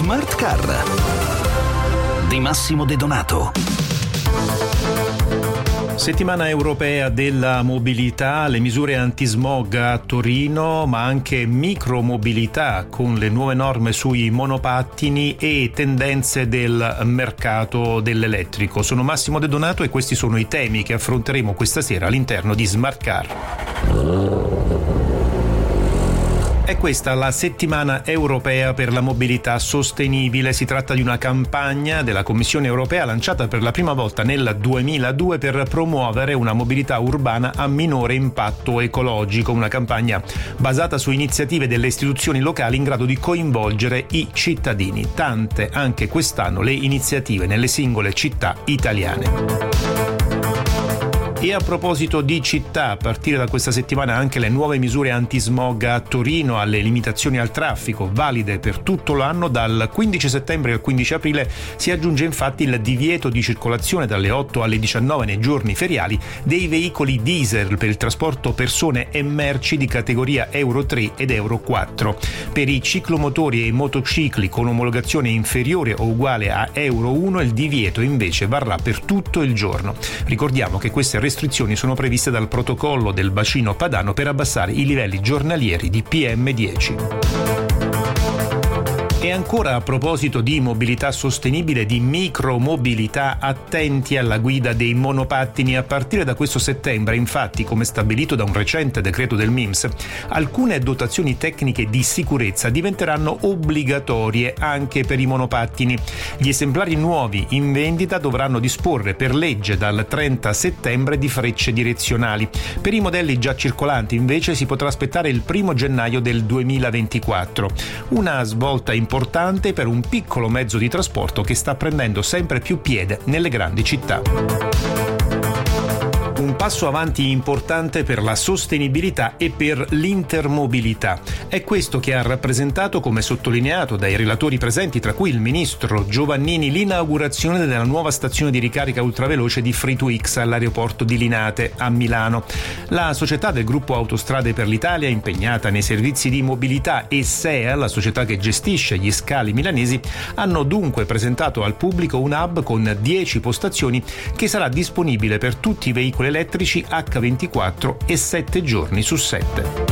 Smart Car di Massimo De Donato. Settimana europea della mobilità, le misure antismog a Torino, ma anche micromobilità con le nuove norme sui monopattini e tendenze del mercato dell'elettrico. Sono Massimo De Donato e questi sono i temi che affronteremo questa sera all'interno di Smart Car. È questa la settimana europea per la mobilità sostenibile. Si tratta di una campagna della Commissione europea lanciata per la prima volta nel 2002 per promuovere una mobilità urbana a minore impatto ecologico, una campagna basata su iniziative delle istituzioni locali in grado di coinvolgere i cittadini. Tante anche quest'anno le iniziative nelle singole città italiane. E a proposito di città, a partire da questa settimana anche le nuove misure antismog a Torino, alle limitazioni al traffico valide per tutto l'anno. Dal 15 settembre al 15 aprile si aggiunge infatti il divieto di circolazione dalle 8 alle 19 nei giorni feriali dei veicoli diesel per il trasporto persone e merci di categoria Euro 3 ed Euro 4. Per i ciclomotori e i motocicli con omologazione inferiore o uguale a Euro 1 il divieto invece varrà per tutto il giorno. Ricordiamo che queste restrizioni sono previste dal protocollo del bacino padano per abbassare i livelli giornalieri di PM10. E ancora a proposito di mobilità sostenibile, di micromobilità, attenti alla guida dei monopattini. A partire da questo settembre, infatti, come stabilito da un recente decreto del MIMS, alcune dotazioni tecniche di sicurezza diventeranno obbligatorie anche per i monopattini. Gli esemplari nuovi in vendita dovranno disporre per legge dal 30 settembre di frecce direzionali. Per i modelli già circolanti, invece, si potrà aspettare il 1 gennaio del 2024. Una svolta importante per un piccolo mezzo di trasporto che sta prendendo sempre più piede nelle grandi città. Un passo avanti importante per la sostenibilità e per l'intermobilità. È questo che ha rappresentato, come sottolineato dai relatori presenti, tra cui il ministro Giovannini, l'inaugurazione della nuova stazione di ricarica ultraveloce di Free2X all'aeroporto di Linate a Milano. La società del gruppo Autostrade per l'Italia, impegnata nei servizi di mobilità, e SEA, la società che gestisce gli scali milanesi, hanno dunque presentato al pubblico un hub con 10 postazioni che sarà disponibile per tutti i veicoli elettrici H24 e 7 giorni su 7.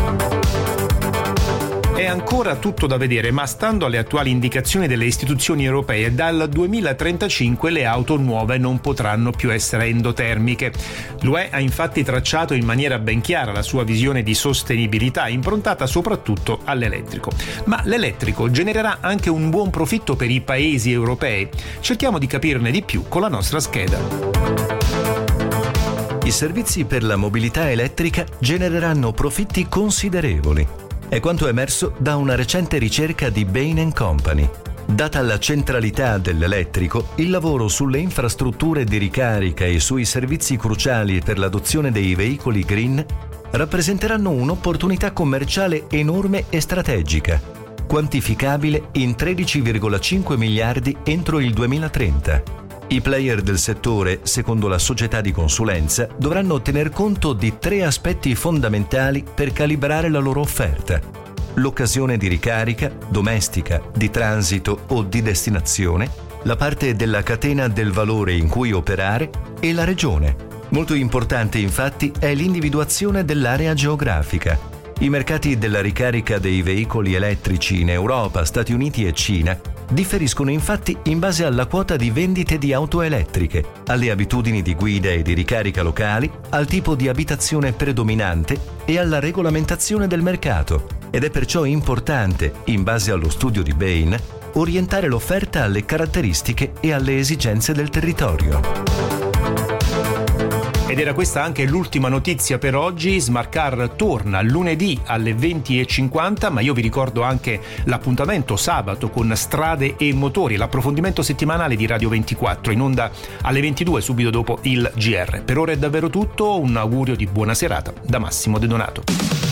È ancora tutto da vedere, ma stando alle attuali indicazioni delle istituzioni europee, dal 2035 le auto nuove non potranno più essere endotermiche. L'UE ha infatti tracciato in maniera ben chiara la sua visione di sostenibilità, improntata soprattutto all'elettrico. Ma l'elettrico genererà anche un buon profitto per i paesi europei. Cerchiamo di capirne di più con la nostra scheda. I servizi per la mobilità elettrica genereranno profitti considerevoli. È quanto emerso da una recente ricerca di Bain & Company. Data la centralità dell'elettrico, il lavoro sulle infrastrutture di ricarica e sui servizi cruciali per l'adozione dei veicoli green rappresenteranno un'opportunità commerciale enorme e strategica, quantificabile in 13,5 miliardi entro il 2030. I player del settore, secondo la società di consulenza, dovranno tener conto di 3 aspetti fondamentali per calibrare la loro offerta: l'occasione di ricarica, domestica, di transito o di destinazione, la parte della catena del valore in cui operare e la regione. Molto importante, infatti, è l'individuazione dell'area geografica. I mercati della ricarica dei veicoli elettrici in Europa, Stati Uniti e Cina differiscono infatti in base alla quota di vendite di auto elettriche, alle abitudini di guida e di ricarica locali, al tipo di abitazione predominante e alla regolamentazione del mercato. Ed è perciò importante, in base allo studio di Bain, orientare l'offerta alle caratteristiche e alle esigenze del territorio. Ed era questa anche l'ultima notizia per oggi. Smart Car torna lunedì alle 20:50, ma io vi ricordo anche l'appuntamento sabato con Strade e Motori, l'approfondimento settimanale di Radio 24, in onda alle 22 subito dopo il GR. Per ora è davvero tutto, un augurio di buona serata da Massimo De Donato.